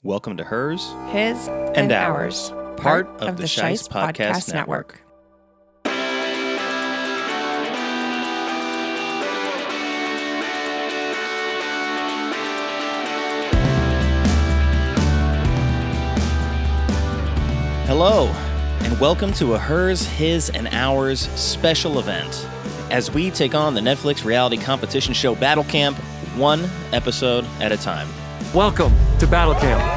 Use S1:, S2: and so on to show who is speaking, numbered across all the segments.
S1: Welcome to Hers
S2: His
S1: and Ours, part of the Scheist Podcast Network. Hello, and welcome to a Hers, His, and Ours special event as we take on the Netflix reality competition show Battle Camp, one episode at a time.
S3: Welcome to Battle Camp.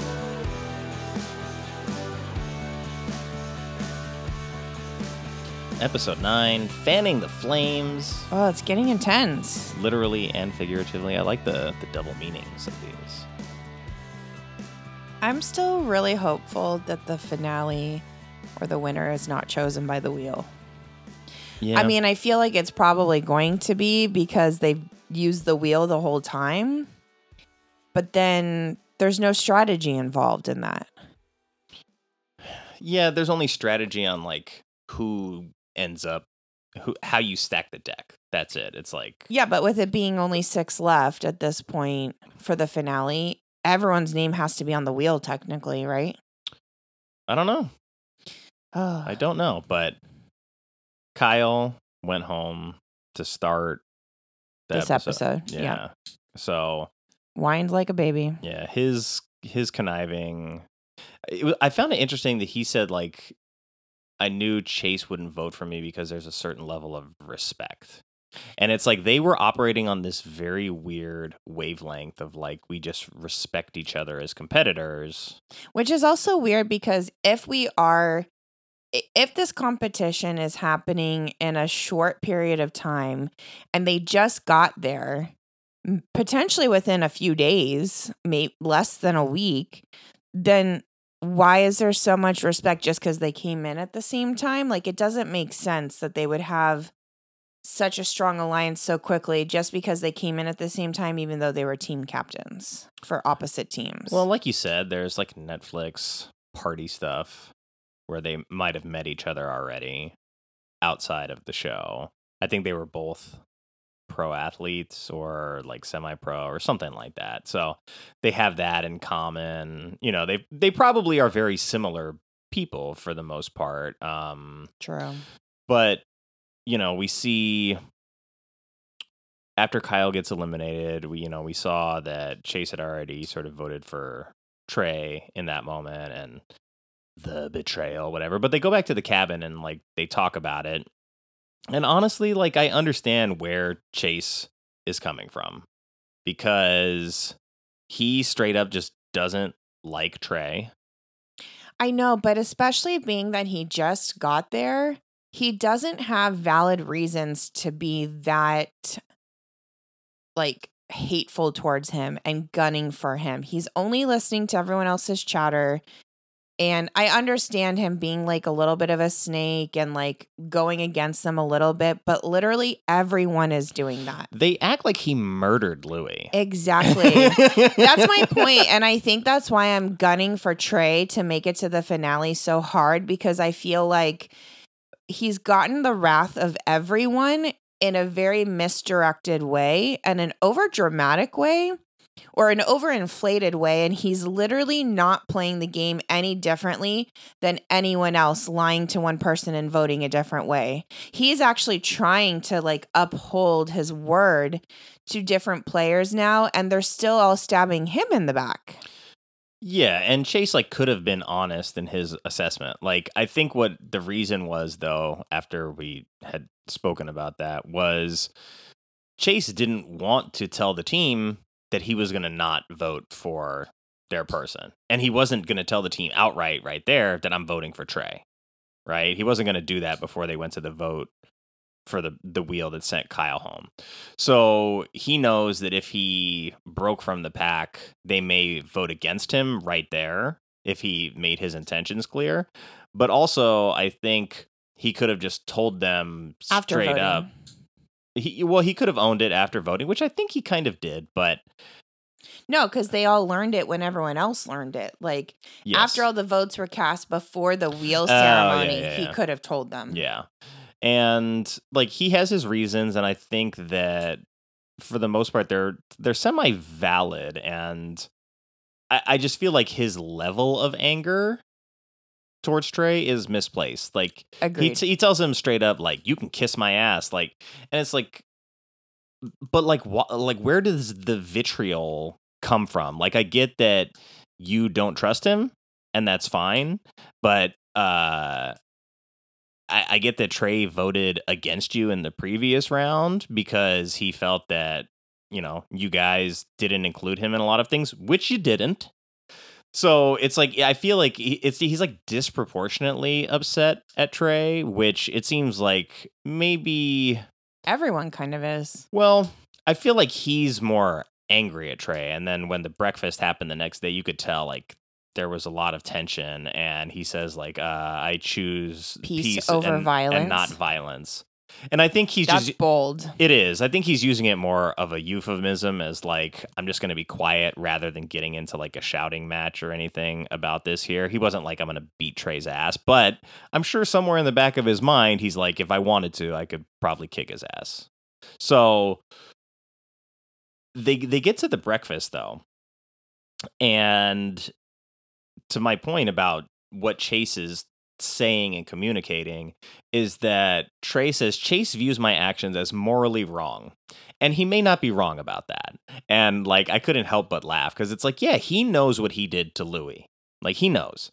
S1: Episode 9, Fanning the Flames.
S2: Oh, it's getting intense.
S1: Literally and figuratively. I like the double meanings of these.
S2: I'm still really hopeful that the finale or the winner is not chosen by the wheel.
S1: Yeah.
S2: I mean, I feel like it's probably going to be because they've used the wheel the whole time. But then there's no strategy involved in that.
S1: Yeah, there's only strategy on like who ends up, how you stack the deck. That's it. It's like...
S2: Yeah, but with it being only 6 left at this point for the finale, everyone's name has to be on the wheel technically, right?
S1: I don't know.
S2: Oh.
S1: I don't know, but Kyle went home to start
S2: This episode. Yeah.
S1: So...
S2: Whined like a baby.
S1: Yeah, his conniving. I found it interesting that he said, like, I knew Chase wouldn't vote for me because there's a certain level of respect. And it's like they were operating on this very weird wavelength of like, we just respect each other as competitors.
S2: Which is also weird because if this competition is happening in a short period of time and they just got there, potentially within a few days, maybe less than a week, then why is there so much respect just because they came in at the same time? Like, it doesn't make sense that they would have such a strong alliance so quickly just because they came in at the same time, even though they were team captains for opposite teams.
S1: Well, like you said, there's like Netflix party stuff where they might have met each other already outside of the show. I think they were both pro athletes or like semi-pro or something like that. So they have that in common. You know, they probably are very similar people for the most part.
S2: True.
S1: But, you know, we see after Kyle gets eliminated, we saw that Chase had already sort of voted for Trey in that moment and the betrayal, whatever. But they go back to the cabin and like they talk about it. And honestly, like, I understand where Chase is coming from because he straight up just doesn't like Trey.
S2: I know, but especially being that he just got there, he doesn't have valid reasons to be that, like, hateful towards him and gunning for him. He's only listening to everyone else's chatter. And I understand him being like a little bit of a snake and like going against them a little bit, but literally everyone is doing that.
S1: They act like he murdered Louis.
S2: Exactly. That's my point. And I think that's why I'm gunning for Trey to make it to the finale so hard, because I feel like he's gotten the wrath of everyone in a very misdirected way and an overdramatic way. Or an overinflated way, and he's literally not playing the game any differently than anyone else lying to one person and voting a different way. He's actually trying to like uphold his word to different players now, and they're still all stabbing him in the back.
S1: Yeah, and Chase like could have been honest in his assessment. Like, I think what the reason was, though, after we had spoken about that, was Chase didn't want to tell the team that he was going to not vote for their person. And he wasn't going to tell the team outright right there that I'm voting for Trey, right? He wasn't going to do that before they went to the vote for the wheel that sent Kyle home. So he knows that if he broke from the pack, they may vote against him right there if he made his intentions clear. But also, I think he could have just told them straight up. He could have owned it after voting, which I think he kind of did, but...
S2: No, because they all learned it when everyone else learned it. Like,
S1: yes.
S2: After all the votes were cast before the wheel ceremony, he could have told them.
S1: Yeah. And, like, he has his reasons, and I think that, for the most part, they're semi-valid, and I just feel like his level of anger towards Trey is misplaced. Like
S2: Agreed.
S1: he tells him straight up, like, you can kiss my ass. Like, and it's like, but like, like, where does the vitriol come from? Like, I get that you don't trust him, and that's fine, but I get that Trey voted against you in the previous round because he felt that, you guys didn't include him in a lot of things, which you didn't. So it's like, I feel like he's like disproportionately upset at Trey, which it seems like maybe
S2: Everyone kind of is.
S1: well, I feel like he's more angry at Trey. And then when the breakfast happened the next day, you could tell like there was a lot of tension. And he says like, I choose
S2: Peace over
S1: and
S2: violence.
S1: not violence. And I think
S2: That's bold.
S1: It is. I think he's using it more of a euphemism as like, I'm just going to be quiet rather than getting into like a shouting match or anything about this here. He wasn't like, I'm going to beat Trey's ass, but I'm sure somewhere in the back of his mind, he's like, if I wanted to, I could probably kick his ass. So they get to the breakfast though. And to my point about what Chase is saying and communicating is that Trey says Chase views my actions as morally wrong. And he may not be wrong about that. And like, I couldn't help but laugh because it's like, yeah, he knows what he did to Louis. Like he knows.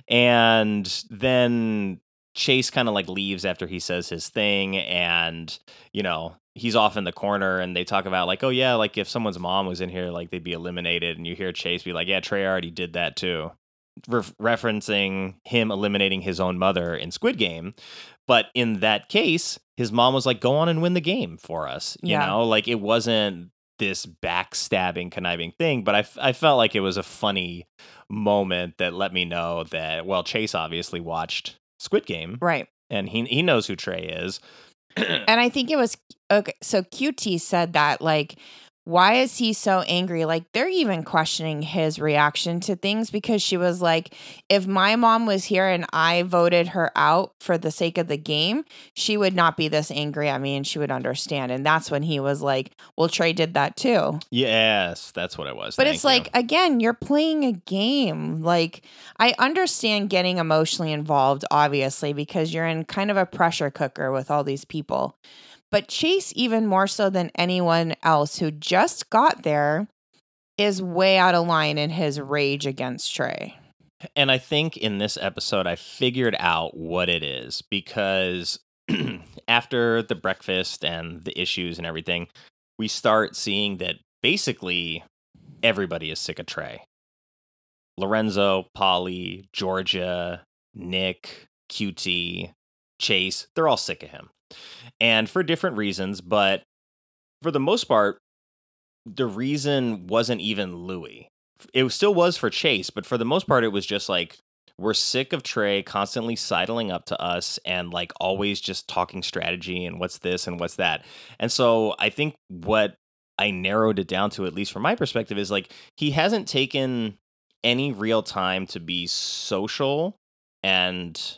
S1: And then Chase kind of like leaves after he says his thing. And, he's off in the corner and they talk about like, oh yeah, like if someone's mom was in here, like they'd be eliminated. And you hear Chase be like, yeah, Trey already did that too. Referencing him eliminating his own mother in Squid Game. But in that case, his mom was like, go on and win the game for us. You know, like it wasn't this backstabbing, conniving thing. But I felt like it was a funny moment that let me know that, well, Chase obviously watched Squid Game.
S2: Right.
S1: And he knows who Trey is.
S2: And I think it was, okay, so QT said that, like, why is he so angry? Like, they're even questioning his reaction to things because she was like, if my mom was here and I voted her out for the sake of the game, she would not be this angry at me and she would understand. And that's when he was like, well, Trey did that too.
S1: Yes, that's what it was.
S2: But it's like, again, you're playing a game. Like, I understand getting emotionally involved, obviously, because you're in kind of a pressure cooker with all these people. But Chase, even more so than anyone else who just got there, is way out of line in his rage against Trey.
S1: And I think in this episode, I figured out what it is because after the breakfast and the issues and everything, we start seeing that basically everybody is sick of Trey. Lorenzo, Polly, Georgia, Nick, QT, Chase, they're all sick of him. And for different reasons, but for the most part, the reason wasn't even Louis. It still was for Chase, but for the most part, it was just like, we're sick of Trey constantly sidling up to us and like always just talking strategy and what's this and what's that. And so I think what I narrowed it down to, at least from my perspective, is like, he hasn't taken any real time to be social and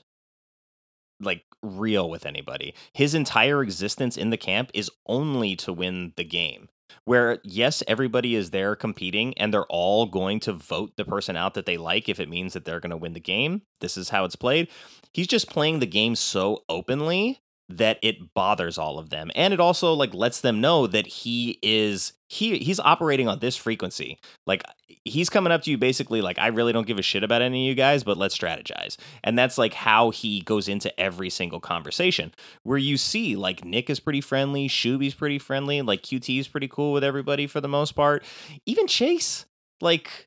S1: like real with anybody. His entire existence in the camp is only to win the game. Where, yes, everybody is there competing and they're all going to vote the person out that they like if it means that they're going to win the game. This is how it's played. He's just playing the game so openly that it bothers all of them. And it also like lets them know that he's operating on this frequency. Like he's coming up to you basically like, I really don't give a shit about any of you guys, but let's strategize. And that's like how he goes into every single conversation where you see like Nick is pretty friendly, Shuby's pretty friendly, like QT is pretty cool with everybody for the most part. Even Chase, like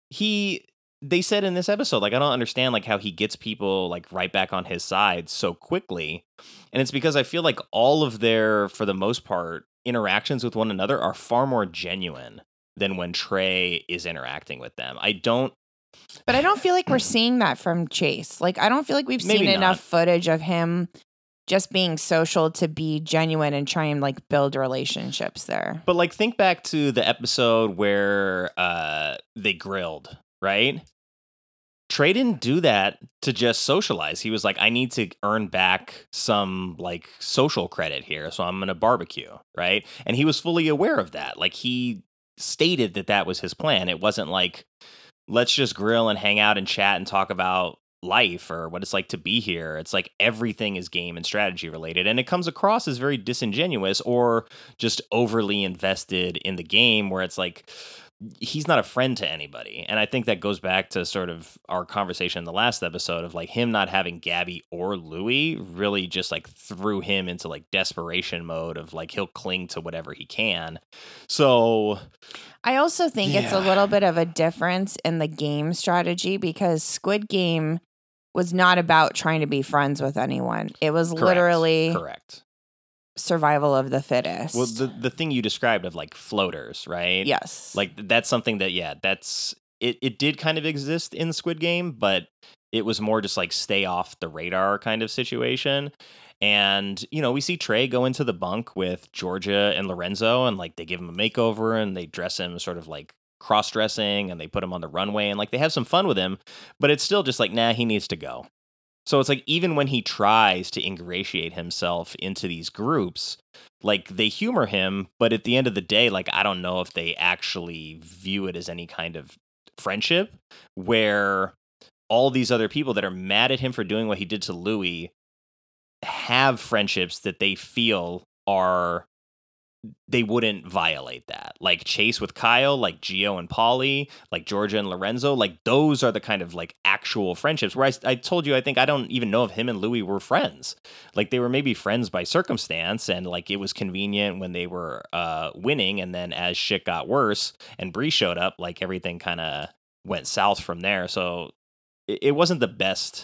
S1: they said in this episode, like, I don't understand like how he gets people like right back on his side so quickly. And it's because I feel like all of their, for the most part, interactions with one another are far more genuine than when Trey is interacting with them. But
S2: I don't feel like we're seeing that from Chase. Like, I don't feel like we've
S1: Maybe
S2: seen
S1: not.
S2: enough footage of him just being social to be genuine and try and like build relationships there.
S1: But like, think back to the episode where they grilled, right? Trey didn't do that to just socialize. He was like, I need to earn back some like social credit here, so I'm going to barbecue, right? And he was fully aware of that. Like he stated that was his plan. It wasn't like, let's just grill and hang out and chat and talk about life or what it's like to be here. It's like everything is game and strategy related, and it comes across as very disingenuous or just overly invested in the game, where it's like he's not a friend to anybody. And I think that goes back to sort of our conversation in the last episode of like him not having Gabby or Louis really just like threw him into like desperation mode of like he'll cling to whatever he can. So
S2: I also think it's a little bit of a difference in the game strategy, because Squid Game was not about trying to be friends with anyone. It was literally
S1: correct
S2: survival of the fittest.
S1: Well, the thing you described of like floaters, right?
S2: Yes.
S1: Like that's something that, that's it did kind of exist in Squid Game, but it was more just like stay off the radar kind of situation. And, we see Trey go into the bunk with Georgia and Lorenzo, and like they give him a makeover and they dress him sort of like cross-dressing, and they put him on the runway and like they have some fun with him, but it's still just like, nah, he needs to go. So it's like even when he tries to ingratiate himself into these groups, like they humor him, but at the end of the day, like I don't know if they actually view it as any kind of friendship, where all these other people that are mad at him for doing what he did to Louis have friendships that they feel they wouldn't violate that. Like Chase with Kyle, like Gio and Pauly, like Georgia and Lorenzo, like those are the kind of like actual friendships where I told you, I think I don't even know if him and Louis were friends. Like they were maybe friends by circumstance, and like it was convenient when they were winning, and then as shit got worse and Bree showed up, like everything kind of went south from there. So it wasn't the best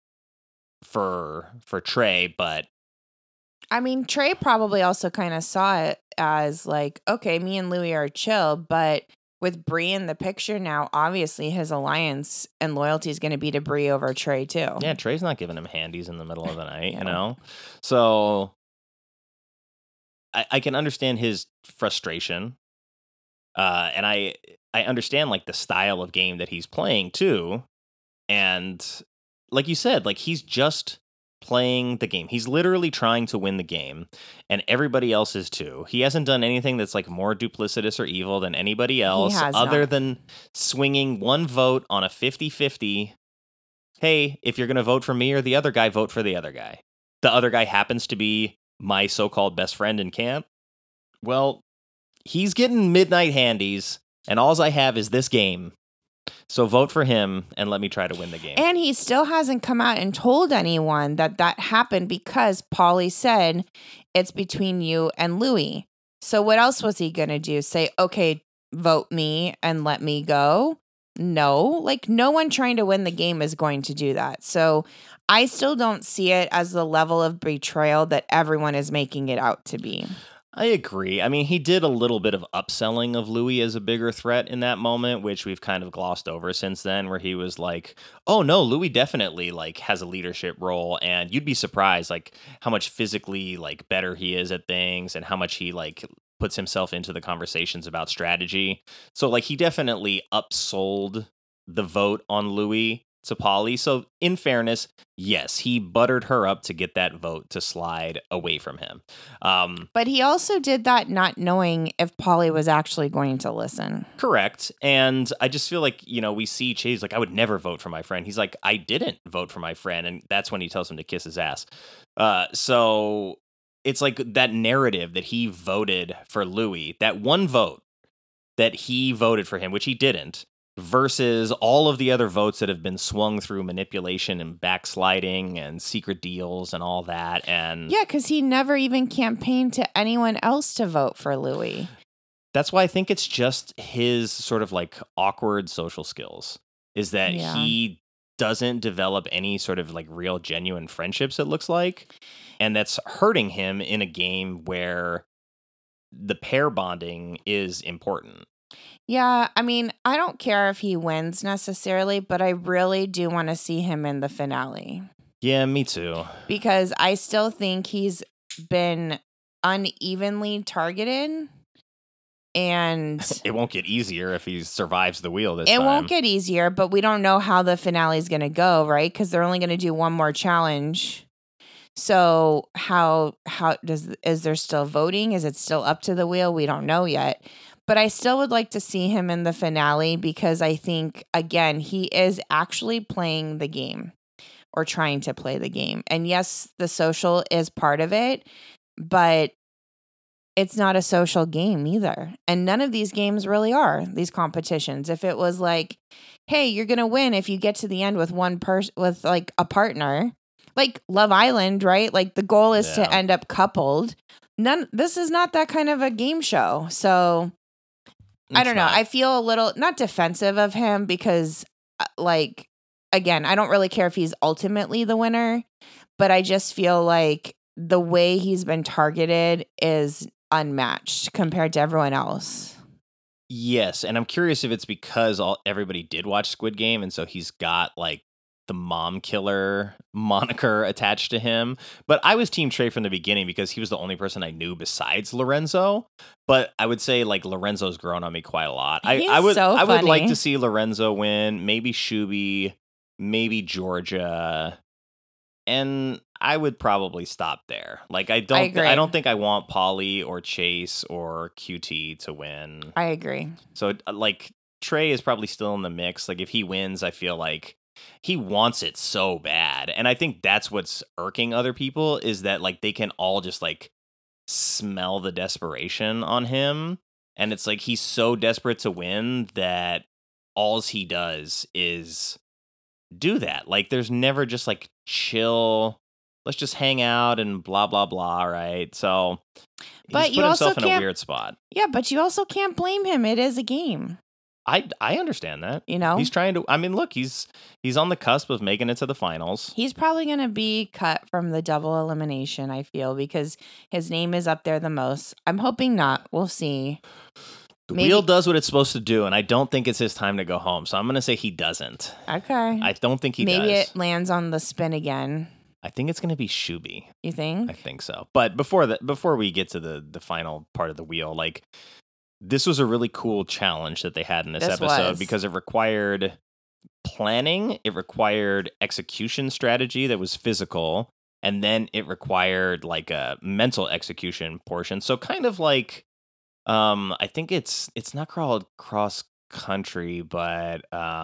S1: for Trey, but
S2: I mean, Trey probably also kind of saw it as like, okay, me and Louis are chill, but with Bree in the picture now, obviously his alliance and loyalty is going to be to Bree over Trey too.
S1: Yeah, Trey's not giving him handies in the middle of the night, So I can understand his frustration, and I understand like the style of game that he's playing too, and like you said, like he's just playing the game. He's literally trying to win the game, and everybody else is too. He hasn't done anything that's like more duplicitous or evil than anybody else, other than swinging one vote on a 50-50. Hey, if you're going to vote for me or the other guy, vote for the other guy. The other guy happens to be my so-called best friend in camp. Well, he's getting midnight handies, and all I have is this game. So vote for him and let me try to win the game.
S2: And he still hasn't come out and told anyone that happened, because Pauly said it's between you and Louis. So what else was he going to do? Say, okay, vote me and let me go? No, like no one trying to win the game is going to do that. So I still don't see it as the level of betrayal that everyone is making it out to be.
S1: I agree. I mean, he did a little bit of upselling of Louis as a bigger threat in that moment, which we've kind of glossed over since then, where he was like, oh no, Louis definitely like has a leadership role, and you'd be surprised like how much physically like better he is at things and how much he like puts himself into the conversations about strategy. So like he definitely upsold the vote on Louis to Pauly. So in fairness, yes, he buttered her up to get that vote to slide away from him.
S2: But he also did that not knowing if Pauly was actually going to listen.
S1: Correct. And I just feel like, we see Chase like, I would never vote for my friend. He's like, I didn't vote for my friend. And that's when he tells him to kiss his ass. So it's like that narrative that he voted for Louis, that one vote that he voted for him, which he didn't, versus all of the other votes that have been swung through manipulation and backsliding and secret deals and all that. And
S2: yeah, because he never even campaigned to anyone else to vote for Louis.
S1: That's why I think it's just his sort of like awkward social skills, is that he doesn't develop any sort of like real genuine friendships, it looks like. And that's hurting him in a game where the pair bonding is important.
S2: Yeah, I mean, I don't care if he wins necessarily, but I really do want to see him in the finale.
S1: Yeah, me too.
S2: Because I still think he's been unevenly targeted, and
S1: it won't get easier if he survives the wheel this time.
S2: It won't get easier, but we don't know how the finale is going to go, right? Because they're only going to do one more challenge. So how is there still voting? Is it still up to the wheel? We don't know yet. But I still would like to see him in the finale because I think, again, he is actually playing the game or trying to play the game. And yes, the social is part of it, but it's not a social game either. And none of these games really are, these competitions. If it was like, hey, you're going to win if you get to the end with one person, with like a partner, like Love Island, right? Like the goal is to end up coupled. This is not that kind of a game show. So I don't know. I feel a little not defensive of him because like, again, I don't really care if he's ultimately the winner, but I just feel like the way he's been targeted is unmatched compared to everyone else.
S1: Yes, and I'm curious if it's because everybody did watch Squid Game, and so he's got like the mom killer moniker attached to him. But I was Team Trey from the beginning because he was the only person I knew besides Lorenzo. But I would say like Lorenzo's grown on me quite a lot. I would like to see Lorenzo win, maybe Shuby, maybe Georgia, and I would probably stop there. Like I don't think I want Polly or Chase or QT to win.
S2: I agree.
S1: So like Trey is probably still in the mix. Like if he wins, I feel like he wants it so bad. And I think that's what's irking other people is that like they can all just like smell the desperation on him. And it's like he's so desperate to win that all he does is do that. Like there's never just like chill, let's just hang out and blah blah blah, right? So
S2: but
S1: he's put himself in a weird spot.
S2: Yeah, but you also can't blame him. It is a game.
S1: I understand that.
S2: You know?
S1: He's trying to look, he's on the cusp of making it to the finals.
S2: He's probably going to be cut from the double elimination, I feel, because his name is up there the most. I'm hoping not. We'll see.
S1: The wheel does what it's supposed to do, and I don't think it's his time to go home. So I'm going to say he doesn't.
S2: Okay.
S1: I don't think he does.
S2: Maybe it lands on the spin again.
S1: I think it's going to be Shuby.
S2: You think?
S1: I think so. But before we get to the final part of the wheel, like this was a really cool challenge that they had in this episode because it required planning, it required execution strategy that was physical, and then it required like a mental execution portion. So kind of like I think it's not called cross country, but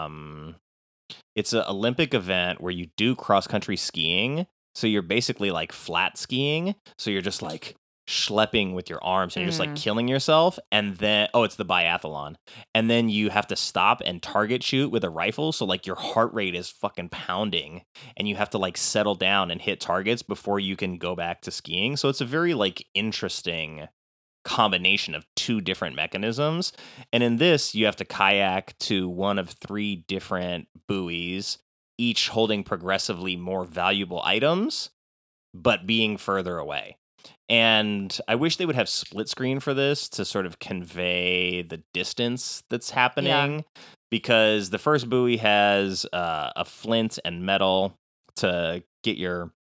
S1: it's an Olympic event where you do cross country skiing. So you're basically like flat skiing. So you're just like schlepping with your arms and you're just like killing yourself. And then, it's the biathlon. And then you have to stop and target shoot with a rifle. So like your heart rate is fucking pounding and you have to like settle down and hit targets before you can go back to skiing. So it's a very like interesting combination of two different mechanisms. And in this, you have to kayak to one of 3 different buoys, each holding progressively more valuable items, but being further away. And I wish they would have split screen for this to sort of convey the distance that's happening, because the first buoy has a flint and metal to get your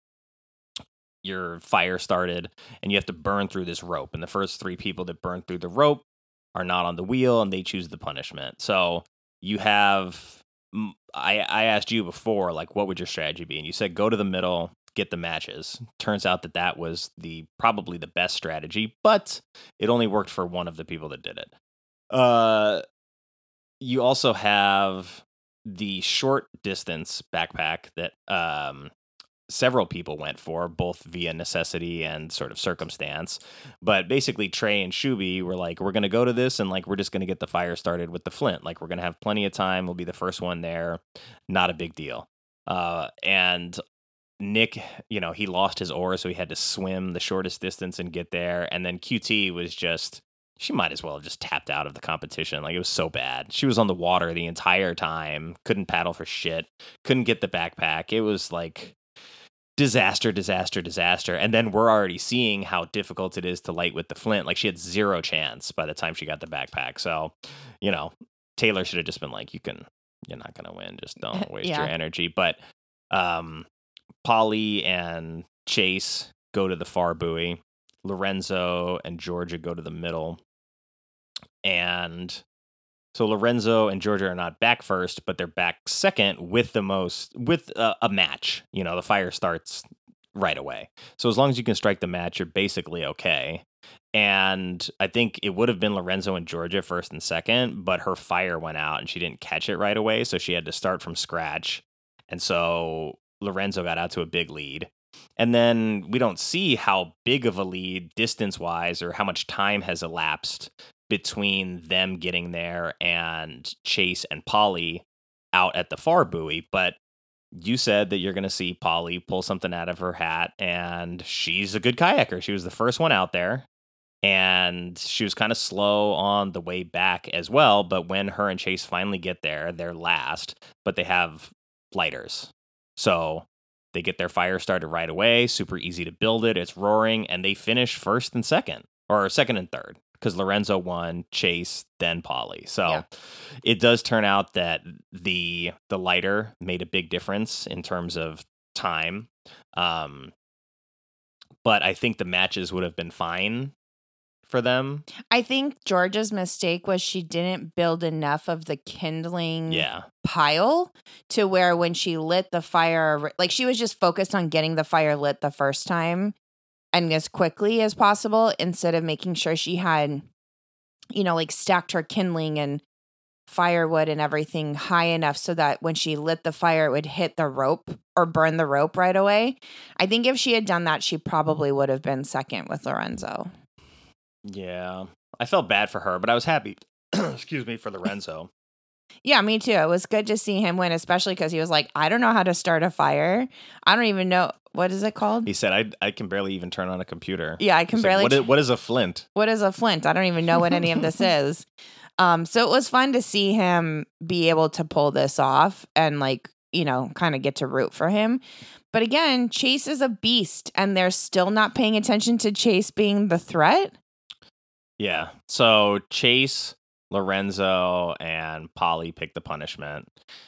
S1: fire started, and you have to burn through this rope. And the first 3 people that burn through the rope are not on the wheel, and they choose the punishment. So you have, I asked you before, like, what would your strategy be? And you said go to the middle, get the matches. Turns out that was probably the best strategy, but it only worked for one of the people that did it. You also have the short distance backpack that several people went for, both via necessity and sort of circumstance. But basically, Trey and Shuby were like, we're going to go to this and like we're just going to get the fire started with the flint. Like we're going to have plenty of time. We'll be the first one there. Not a big deal. And Nick, he lost his oar, so he had to swim the shortest distance and get there. And then QT was she might as well have just tapped out of the competition. Like, it was so bad. She was on the water the entire time, couldn't paddle for shit, couldn't get the backpack. It was like disaster. And then we're already seeing how difficult it is to light with the flint. Like, she had 0 chance by the time she got the backpack. So, Taylor should have just been like, you're not going to win. Just don't waste your energy. But, Polly and Chase go to the far buoy. Lorenzo and Georgia go to the middle. And so Lorenzo and Georgia are not back first, but they're back second with a match. The fire starts right away. So as long as you can strike the match, you're basically okay. And I think it would have been Lorenzo and Georgia first and second, but her fire went out and she didn't catch it right away. So she had to start from scratch. And so Lorenzo got out to a big lead. And then we don't see how big of a lead distance wise or how much time has elapsed between them getting there and Chase and Polly out at the far buoy. But you said that you're going to see Polly pull something out of her hat, and she's a good kayaker. She was the first one out there. And she was kind of slow on the way back as well. But when her and Chase finally get there, they're last, but they have lighters. So they get their fire started right away. Super easy to build it. It's roaring. And they finish first and second, or second and third, because Lorenzo won, Chase, then Polly. So it does turn out that the lighter made a big difference in terms of time. But I think the matches would have been fine for them.
S2: I think Georgia's mistake was she didn't build enough of the kindling pile to where when she lit the fire, like she was just focused on getting the fire lit the first time and as quickly as possible instead of making sure she had, like stacked her kindling and firewood and everything high enough so that when she lit the fire, it would hit the rope or burn the rope right away. I think if she had done that, she probably would have been second with Lorenzo.
S1: Yeah, I felt bad for her, but I was happy, excuse me, for Lorenzo.
S2: Yeah, me too. It was good to see him win, especially because he was like, I don't know how to start a fire. I don't even know. What is it called?
S1: He said, I can barely even turn on a computer.
S2: Yeah, I can barely.
S1: What is a flint?
S2: What is a flint? I don't even know what any of this is. So it was fun to see him be able to pull this off and kind of get to root for him. But again, Chase is a beast and they're still not paying attention to Chase being the threat.
S1: Yeah. So Chase, Lorenzo, and Polly pick the punishment.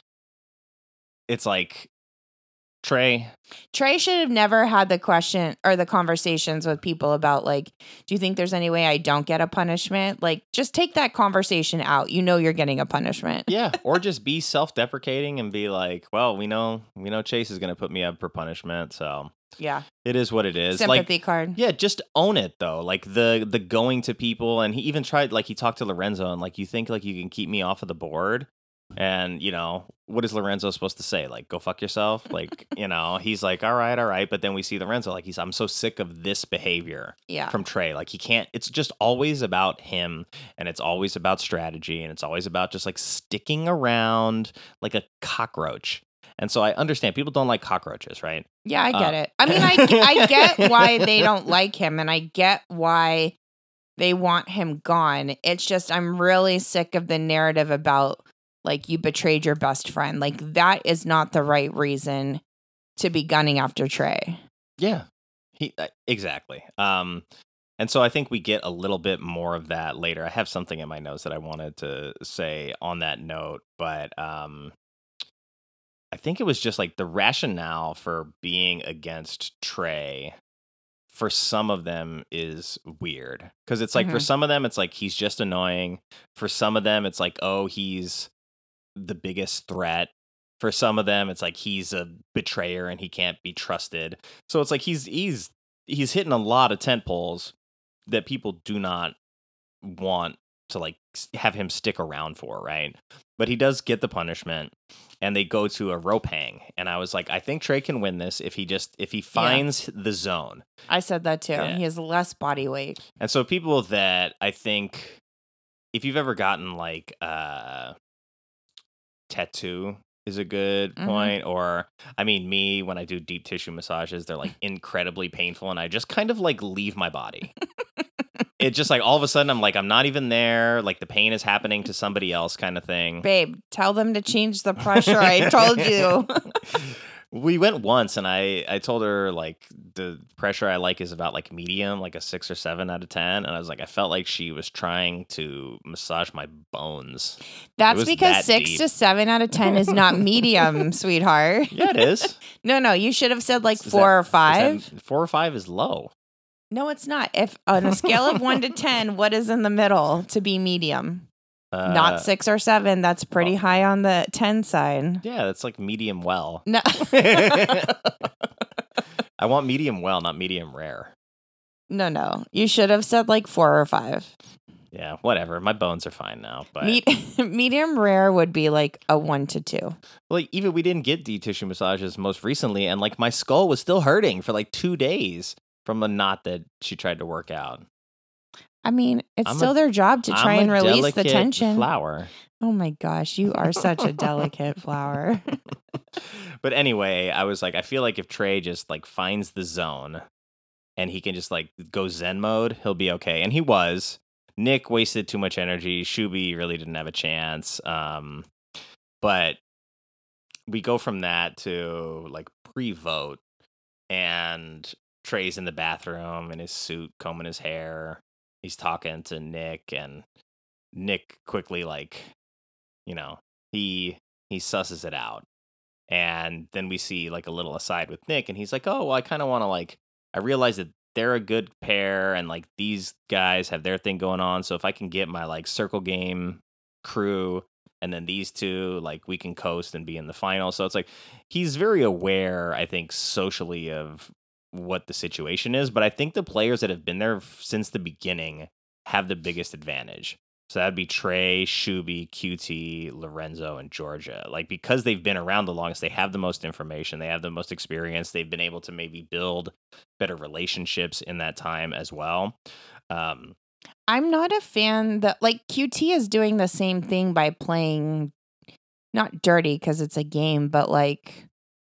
S1: It's like Trey
S2: should have never had the question or the conversations with people about do you think there's any way I don't get a punishment? Just take that conversation out. You're getting a punishment.
S1: Yeah. Or just be self-deprecating and be like, well, we know Chase is going to put me up for punishment. So
S2: yeah,
S1: it is what it is.
S2: Sympathy card.
S1: Yeah. Just own it though. The going to people. And he even tried, he talked to Lorenzo and you think you can keep me off of the board. And, what is Lorenzo supposed to say? Go fuck yourself? He's like, all right. But then we see Lorenzo, I'm so sick of this behavior from Trey. He can't, it's just always about him and it's always about strategy and it's always about just sticking around like a cockroach. And so I understand people don't like cockroaches, right?
S2: Yeah, I get it. I mean, I get why they don't like him and I get why they want him gone. It's just, I'm really sick of the narrative about you betrayed your best friend. That is not the right reason to be gunning after Trey.
S1: Yeah, exactly. And so I think we get a little bit more of that later. I have something in my notes that I wanted to say on that note, but I think it was just the rationale for being against Trey for some of them is weird. Because it's for some of them, it's he's just annoying. For some of them, it's he's the biggest threat. For some of them, it's he's a betrayer and he can't be trusted. So it's he's hitting a lot of tent poles that people do not want to have him stick around for, right? But he does get the punishment and they go to a rope hang. And I was I think Trey can win this if he finds the zone.
S2: I said that too.
S1: Yeah.
S2: He has less body weight.
S1: And so people that I think if you've ever gotten tattoo is a good point. Or me, when I do deep tissue massages, they're incredibly painful and I just kind of leave my body. It just all of a sudden I'm not even there, the pain is happening to somebody else kind of thing.
S2: Babe, tell them to change the pressure. I told you.
S1: We went once and I told her the pressure I like is about medium, a 6 or 7 out of 10. And I was I felt she was trying to massage my bones.
S2: That's because that 6 to 7 out of 10 is not medium, sweetheart.
S1: Yeah, it is.
S2: No, you should have said 4 or 5.
S1: 4 or 5 is low.
S2: No, it's not. If on a scale of 1 to 10, what is in the middle to be medium? Not 6 or 7. That's pretty high on the 10 side.
S1: Yeah, that's medium well.
S2: No.
S1: I want medium well, not medium rare.
S2: No. You should have said like 4 or 5.
S1: Yeah, whatever. My bones are fine now. But
S2: Medium rare would be like a 1 to 2.
S1: like, even we didn't get deep tissue massages most recently, and like my skull was still hurting for like 2 days from a knot that she tried to work out.
S2: I mean, it's
S1: I'm
S2: still their job to try and release the tension.
S1: Flower.
S2: Oh my gosh, you are such a delicate flower.
S1: But anyway, I was like, I feel like if Trey just like finds the zone and he can just like go Zen mode, he'll be okay. And he was. Nick wasted too much energy. Shuby really didn't have a chance. But we go from that to like pre-vote, and Trey's in the bathroom in his suit, combing his hair. He's talking to Nick, and Nick quickly, like, he susses it out. And then we see like a little aside with Nick, and he's like, oh, well, I kind of want to like, I realize that they're a good pair, and like these guys have their thing going on. So if I can get my like circle game crew, and then these two, like we can coast and be in the final. So it's like he's very aware, I think, socially of what the situation is. But I think the players that have been there since the beginning have the biggest advantage. So that'd be Trey, Shuby, QT, Lorenzo, and Georgia. Like, because they've been around the longest, they have the most information, they have the most experience, they've been able to maybe build better relationships in that time as well.
S2: I'm not a fan that, like, QT is doing the same thing by playing, not dirty because it's a game, but like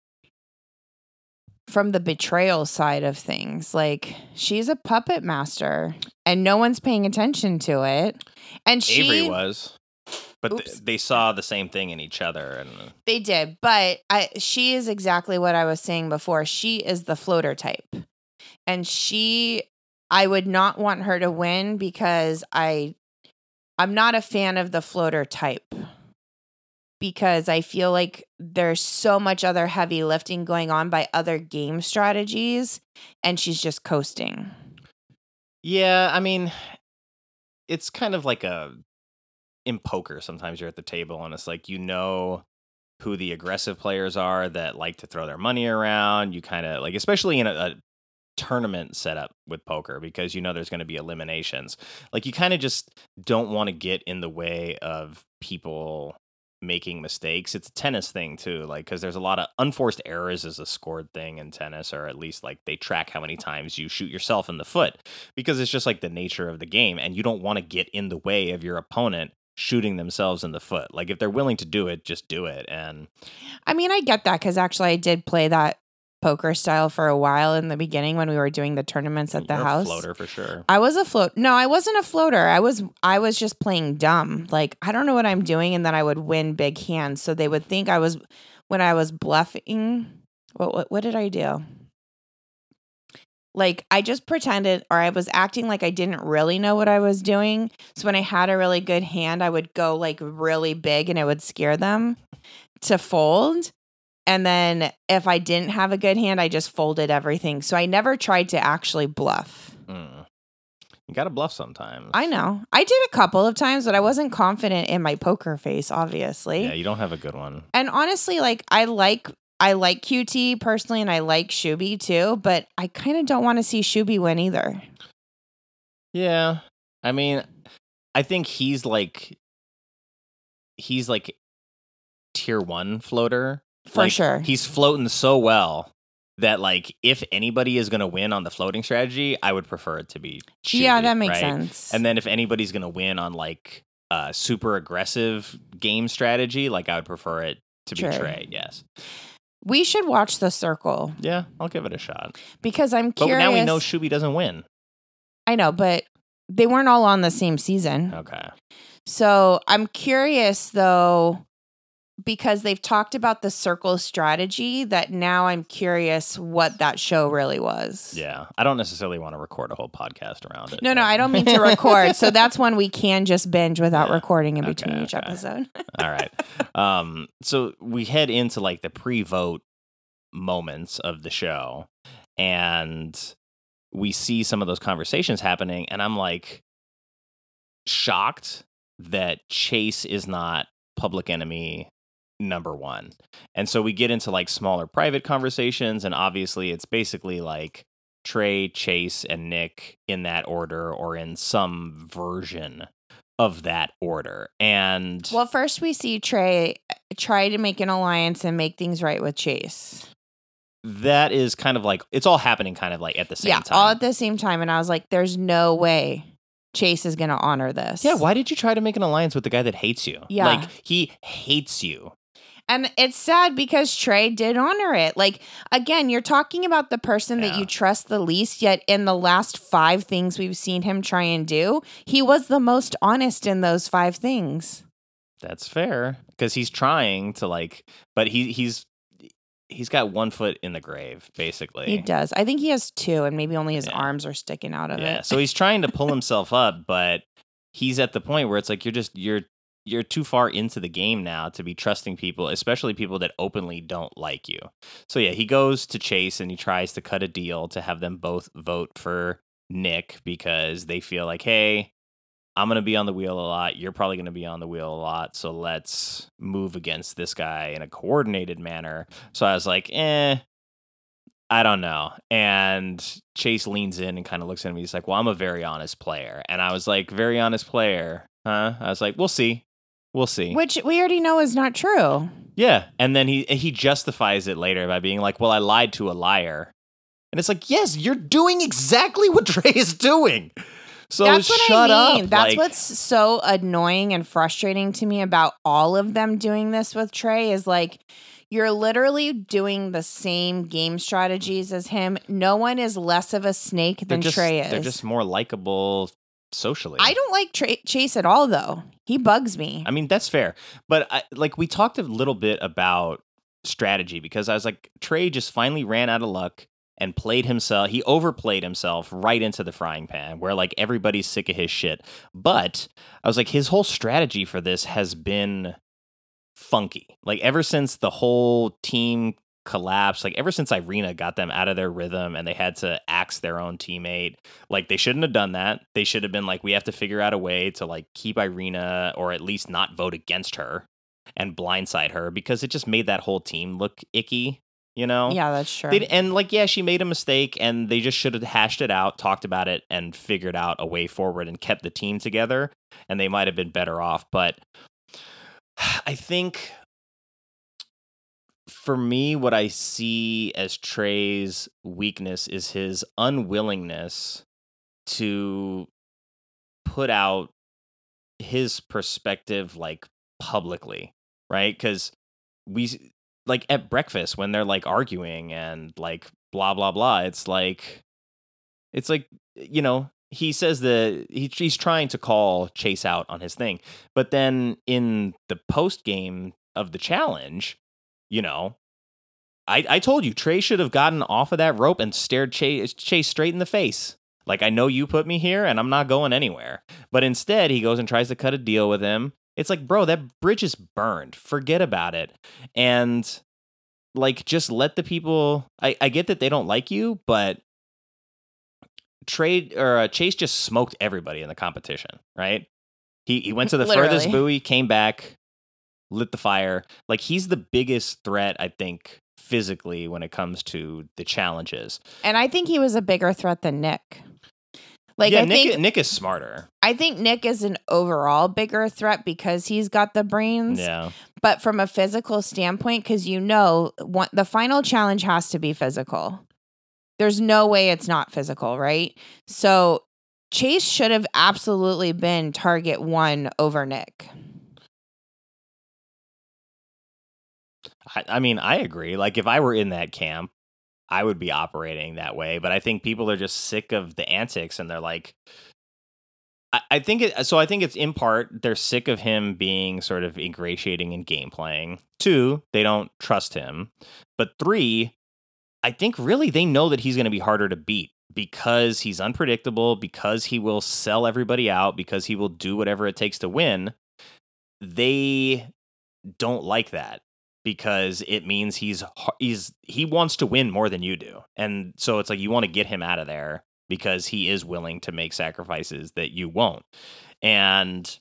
S2: from the betrayal side of things. Like, she's a puppet master and no one's paying attention to it. And
S1: Avery was, but they saw the same thing in each other, and
S2: they did. But she is exactly what I was saying before. She is the floater type, and I would not want her to win because I'm not a fan of the floater type, because I feel like there's so much other heavy lifting going on by other game strategies, and she's just coasting.
S1: Yeah, I mean, it's kind of like in poker, sometimes you're at the table and it's like, who the aggressive players are that like to throw their money around. You kind of like, especially in a tournament setup with poker, because there's going to be eliminations. Like, you kind of just don't want to get in the way of people making mistakes. It's a tennis thing too, like, because there's a lot of unforced errors as a scored thing in tennis, or at least like they track how many times you shoot yourself in the foot, because it's just like the nature of the game, and you don't want to get in the way of your opponent shooting themselves in the foot. Like, if they're willing to do it, just do it. And
S2: I mean, I get that, because actually I did play that poker style for a while in the beginning when we were doing the tournaments at the house.
S1: A floater for sure.
S2: I was a float. No, I wasn't a floater. I was just playing dumb. Like, I don't know what I'm doing, and then I would win big hands. So they would think when I was bluffing. What did I do? Like, I just pretended, or I was acting like I didn't really know what I was doing. So when I had a really good hand, I would go like really big, and it would scare them to fold. And then if I didn't have a good hand, I just folded everything. So I never tried to actually bluff.
S1: You got to bluff sometimes.
S2: I know. I did a couple of times, but I wasn't confident in my poker face, obviously.
S1: Yeah, you don't have a good one.
S2: And honestly, like, I like QT personally, and I like Shuby too, but I kind of don't want to see Shuby win either.
S1: Yeah. I mean, I think he's like tier 1 floater.
S2: For sure.
S1: He's floating so well that, like, if anybody is going to win on the floating strategy, I would prefer it to be Shuby,
S2: yeah, that makes
S1: right?
S2: sense.
S1: And then if anybody's going to win on, like, super aggressive game strategy, like, I would prefer it to be Trey, yes.
S2: We should watch The Circle.
S1: Yeah, I'll give it a shot.
S2: Because I'm curious.
S1: But now we know Shuby doesn't win.
S2: I know, but they weren't all on the same season.
S1: Okay.
S2: So I'm curious, though, because they've talked about the circle strategy, that now I'm curious what that show really was.
S1: Yeah. I don't necessarily want to record a whole podcast around it.
S2: No, I don't mean to record. So that's one we can just binge without recording in between each episode.
S1: All right. So we head into like the pre-vote moments of the show, and we see some of those conversations happening, and I'm like shocked that Chase is not Public Enemy number one. And so we get into like smaller private conversations, and obviously it's basically like Trey, Chase, and Nick in that order or in some version of that order. And
S2: Well, first we see Trey try to make an alliance and make things right with Chase.
S1: that is kind of like, it's all happening kind of like at the same time.
S2: All at the same time. And I was like, there's no way Chase is going to honor this.
S1: Yeah, why did you try to make an alliance with the guy that hates you?
S2: Yeah.
S1: Like, he hates you.
S2: And it's sad because Trey did honor it. Like, again, you're talking about the person that you trust the least, yet in the last 5 things we've seen him try and do, he was the most honest in those 5 things.
S1: That's fair, because he's trying to like, but he's got one foot in the grave, basically.
S2: He does. I think he has 2, and maybe only his arms are sticking out of it.
S1: So he's trying to pull himself up, but he's at the point where it's like you're too far into the game now to be trusting people, especially people that openly don't like you. So yeah, he goes to Chase and he tries to cut a deal to have them both vote for Nick because they feel like, hey, I'm going to be on the wheel a lot. You're probably going to be on the wheel a lot. So let's move against this guy in a coordinated manner. So I was like, I don't know. And Chase leans in and kind of looks at me. He's like, well, I'm a very honest player. And I was like, very honest player, huh? I was like, we'll see. We'll see.
S2: Which we already know is not true.
S1: Yeah. And then he justifies it later by being like, well, I lied to a liar. And it's like, yes, you're doing exactly what Trey is doing. So
S2: that's what
S1: shut
S2: I mean.
S1: up.
S2: That's what's so annoying and frustrating to me about all of them doing this with Trey is like, you're literally doing the same game strategies as him. No one is less of a snake than Trey is.
S1: They're just more likable socially.
S2: I don't like Chase at all, though. He bugs me.
S1: I mean, that's fair. But we talked a little bit about strategy because I was like, Trey just finally ran out of luck and played himself. He overplayed himself right into the frying pan where like everybody's sick of his shit. But I was like, his whole strategy for this has been funky. Like ever since the whole team collapsed, like ever since Irina got them out of their rhythm and they had to axe their own teammate, like they shouldn't have done that. They should have been like, we have to figure out a way to like keep Irina or at least not vote against her and blindside her because it just made that whole team look icky, you know?
S2: Yeah, that's true.
S1: And like, yeah, she made a mistake and they just should have hashed it out, talked about it and figured out a way forward and kept the team together and they might have been better off. But I think for me, what I see as Trey's weakness is his unwillingness to put out his perspective like publicly, right? Because we like at breakfast when they're like arguing and like blah blah blah. It's like you know, he says that he's trying to call Chase out on his thing, but then in the post game of the challenge, you know, I told you Trey should have gotten off of that rope and stared Chase straight in the face. Like, I know you put me here and I'm not going anywhere. But instead, he goes and tries to cut a deal with him. It's like, bro, that bridge is burned. Forget about it. And like, just let the people, I get that they don't like you, but Chase just smoked everybody in the competition, right? He went to the furthest buoy, came back, lit the fire. Like, he's the biggest threat, I think, physically when it comes to the challenges.
S2: And I think he was a bigger threat than Nick. Like,
S1: yeah, Nick is smarter.
S2: I think Nick is an overall bigger threat because he's got the brains.
S1: Yeah.
S2: But from a physical standpoint, because you know, the final challenge has to be physical. There's no way it's not physical, right? So Chase should have absolutely been target 1 over Nick.
S1: I mean, I agree. Like, if I were in that camp, I would be operating that way. But I think people are just sick of the antics, and they're like, I think it's in part they're sick of him being sort of ingratiating in game playing. 2, they don't trust him. But 3, I think really they know that he's going to be harder to beat because he's unpredictable, because he will sell everybody out, because he will do whatever it takes to win. They don't like that, because it means he wants to win more than you do. And so it's like you want to get him out of there because he is willing to make sacrifices that you won't. And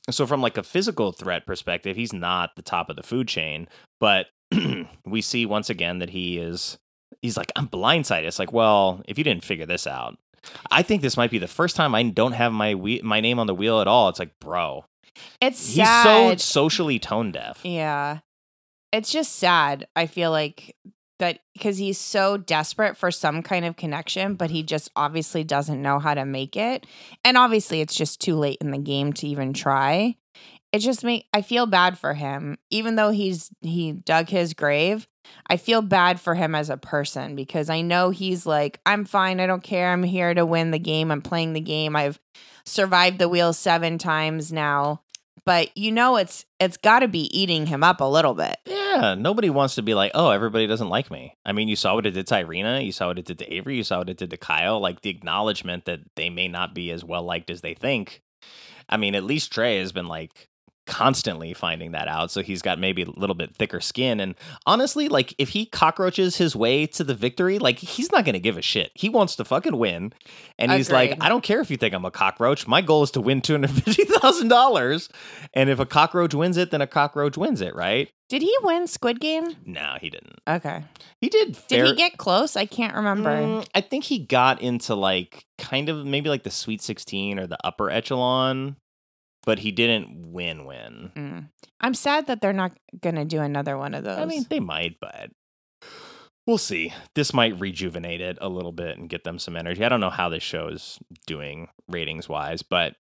S1: So from like a physical threat perspective, he's not the top of the food chain, but we see once again that he's like, I'm blindsided. It's like, well, if you didn't figure this out, I think this might be the first time I don't have my name on the wheel at all. It's like, bro,
S2: It's
S1: he's
S2: sad.
S1: so socially tone deaf.
S2: Yeah. It's just sad. I feel like that because he's so desperate for some kind of connection, but he just obviously doesn't know how to make it. And obviously it's just too late in the game to even try. It just I feel bad for him. Even though he dug his grave, I feel bad for him as a person because I know he's like, I'm fine, I don't care. I'm here to win the game. I'm playing the game. I've survived the wheel 7 times now. But it's got to be eating him up a little bit.
S1: Yeah, nobody wants to be like, oh, everybody doesn't like me. I mean, you saw what it did to Irina. You saw what it did to Avery. You saw what it did to Kyle. Like the acknowledgement that they may not be as well liked as they think. I mean, at least Trey has been like constantly finding that out, so he's got maybe a little bit thicker skin. And honestly, like if he cockroaches his way to the victory, like he's not gonna give a shit. He wants to fucking win, and he's like,
S2: Agreed.
S1: I don't care if you think I'm a cockroach. My goal is to win $250,000, and if a cockroach wins it, then a cockroach wins it, right?
S2: Did he win Squid Game?
S1: No, he didn't.
S2: Okay.
S1: He did.
S2: Did he get close? I can't remember.
S1: I think he got into like kind of maybe like the Sweet 16 or the upper echelon. But he didn't win.
S2: I'm sad that they're not going to do another one of those.
S1: I mean, they might, but we'll see. This might rejuvenate it a little bit and get them some energy. I don't know how this show is doing ratings-wise, but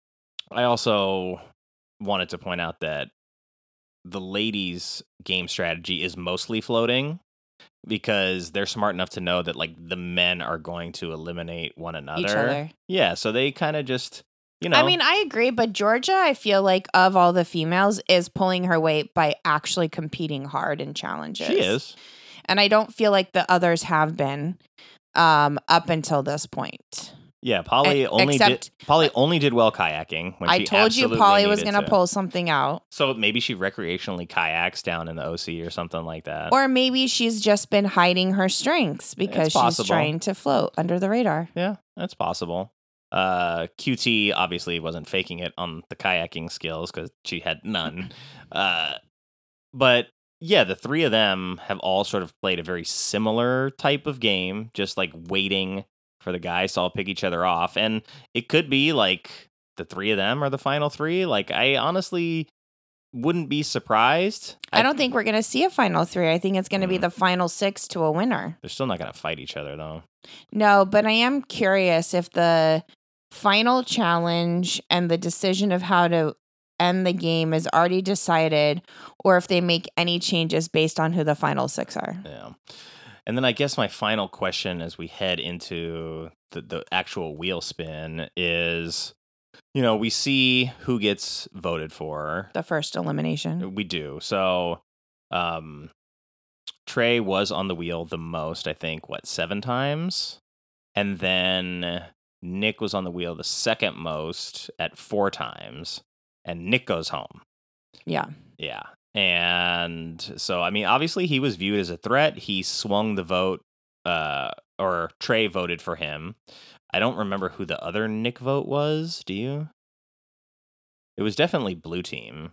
S1: I also wanted to point out that the ladies' game strategy is mostly floating because they're smart enough to know that like the men are going to eliminate one another.
S2: Each other.
S1: Yeah, so they kind of just... You know.
S2: I mean, I agree, but Georgia, I feel like of all the females, is pulling her weight by actually competing hard in challenges.
S1: She is.
S2: And I don't feel like the others have been up until this point.
S1: Yeah, Polly only did well kayaking. When
S2: I
S1: she
S2: told you
S1: absolutely
S2: Polly was
S1: needed
S2: going to pull something out.
S1: So maybe she recreationally kayaks down in the OC or something like that.
S2: Or maybe she's just been hiding her strengths because she's trying to float under the radar.
S1: Yeah, that's possible. QT obviously wasn't faking it on the kayaking skills because she had none. But yeah, the three of them have all sort of played a very similar type of game, just like waiting for the guys to all pick each other off. And it could be like the three of them are the final three. Like, I honestly wouldn't be surprised.
S2: I don't think we're going to see a final 3. I think it's going to be the final 6 to a winner.
S1: They're still not going to fight each other, though.
S2: No, but I am curious if the final challenge and the decision of how to end the game is already decided or if they make any changes based on who the final 6 are.
S1: Yeah. And then I guess my final question as we head into the actual wheel spin is, you know, we see who gets voted for.
S2: The first elimination.
S1: We do. So Trey was on the wheel the most, I think, 7 times? And then Nick was on the wheel the second most at 4 times. And Nick goes home.
S2: Yeah.
S1: Yeah. And so, I mean, obviously he was viewed as a threat. He swung the vote, or Trey voted for him. I don't remember who the other Nick vote was. Do you? It was definitely Blue Team.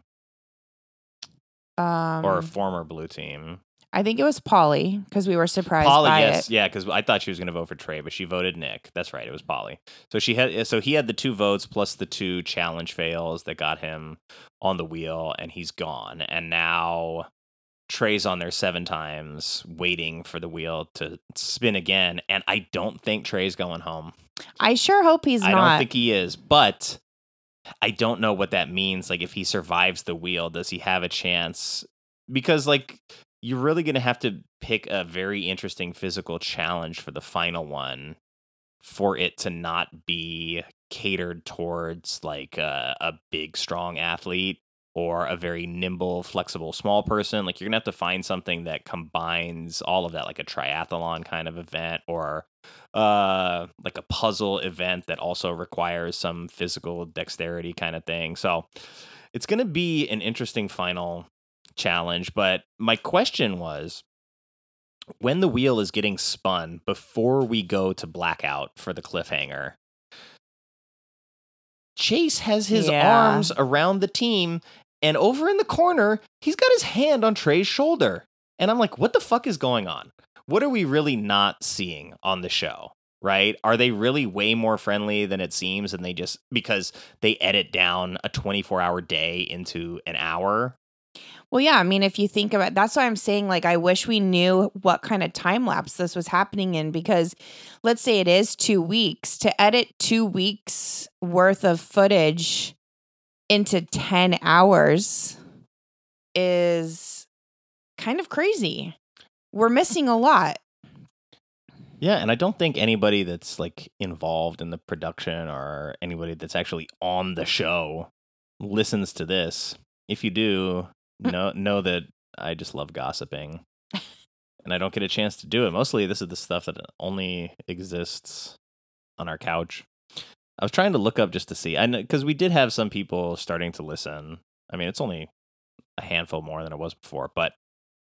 S1: Or former Blue Team.
S2: I think it was Polly because we were surprised by
S1: yes,
S2: it.
S1: Yeah, because I thought she was going to vote for Trey, but she voted Nick. That's right, it was Polly. So he had the 2 votes plus the 2 challenge fails that got him on the wheel, and he's gone. And now Trey's on there 7 times, waiting for the wheel to spin again. And I don't think Trey's going home.
S2: I sure hope he's not.
S1: I don't think he is, but I don't know what that means. Like, if he survives the wheel, does he have a chance? Because, like, you're really going to have to pick a very interesting physical challenge for the final one for it to not be catered towards like a big, strong athlete or a very nimble, flexible, small person. Like, you're going to have to find something that combines all of that, like a triathlon kind of event or like a puzzle event that also requires some physical dexterity kind of thing. So it's going to be an interesting final challenge. But my question was, when the wheel is getting spun before we go to blackout for the cliffhanger, Chase has his
S2: Yeah.
S1: arms around the team, and over in the corner, he's got his hand on Trey's shoulder. And I'm like, what the fuck is going on? What are we really not seeing on the show? Right? Are they really way more friendly than it seems? And because they edit down a 24-hour day into an hour?
S2: Well, yeah, I mean, if you think about, that's why I'm saying, like, I wish we knew what kind of time lapse this was happening in, because let's say it is 2 weeks, to edit 2 weeks worth of footage into 10 hours is kind of crazy. We're missing a lot.
S1: Yeah, and I don't think anybody that's like involved in the production or anybody that's actually on the show listens to this. If you do, know that I just love gossiping, and I don't get a chance to do it. Mostly, this is the stuff that only exists on our couch. I was trying to look up just to see, because we did have some people starting to listen. I mean, it's only a handful more than it was before, but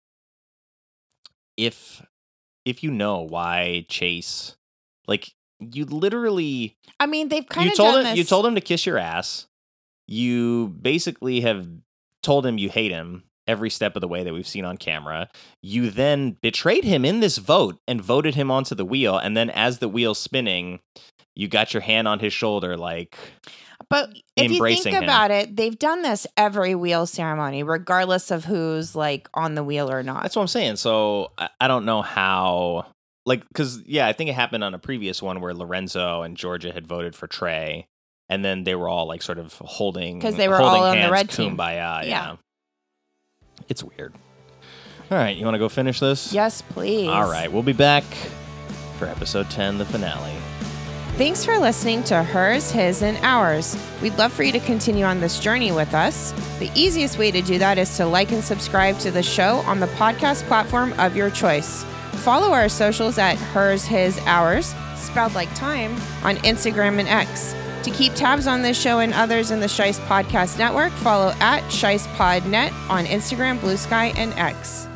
S1: if you know why Chase, like, you literally,
S2: I mean, they've kind of done this.
S1: You told him to kiss your ass. You basically have told him you hate him every step of the way that we've seen on camera. You then betrayed him in this vote and voted him onto the wheel. And then as the wheel's spinning, you got your hand on his shoulder, like,
S2: But if you
S1: embracing
S2: think
S1: him.
S2: about it, they've done this every wheel ceremony, regardless of who's like on the wheel or not.
S1: That's what I'm saying. So I don't know how, like, because, yeah, I think it happened on a previous one where Lorenzo and Georgia had voted for Trey. And then they were all like sort of holding,
S2: 'Cause they were all on the
S1: hands,
S2: red team.
S1: kumbaya.
S2: Yeah.
S1: It's weird. All right, you want to go finish this?
S2: Yes, please.
S1: All right, we'll be back for episode 10, the finale.
S2: Thanks for listening to Hers, His, and Ours. We'd love for you to continue on this journey with us. The easiest way to do that is to like and subscribe to the show on the podcast platform of your choice. Follow our socials at Hers, His, Ours, spelled like time, on Instagram and X. To keep tabs on this show and others in the Shice Podcast Network, follow at ShicePodNet on Instagram, Blue Sky, and X.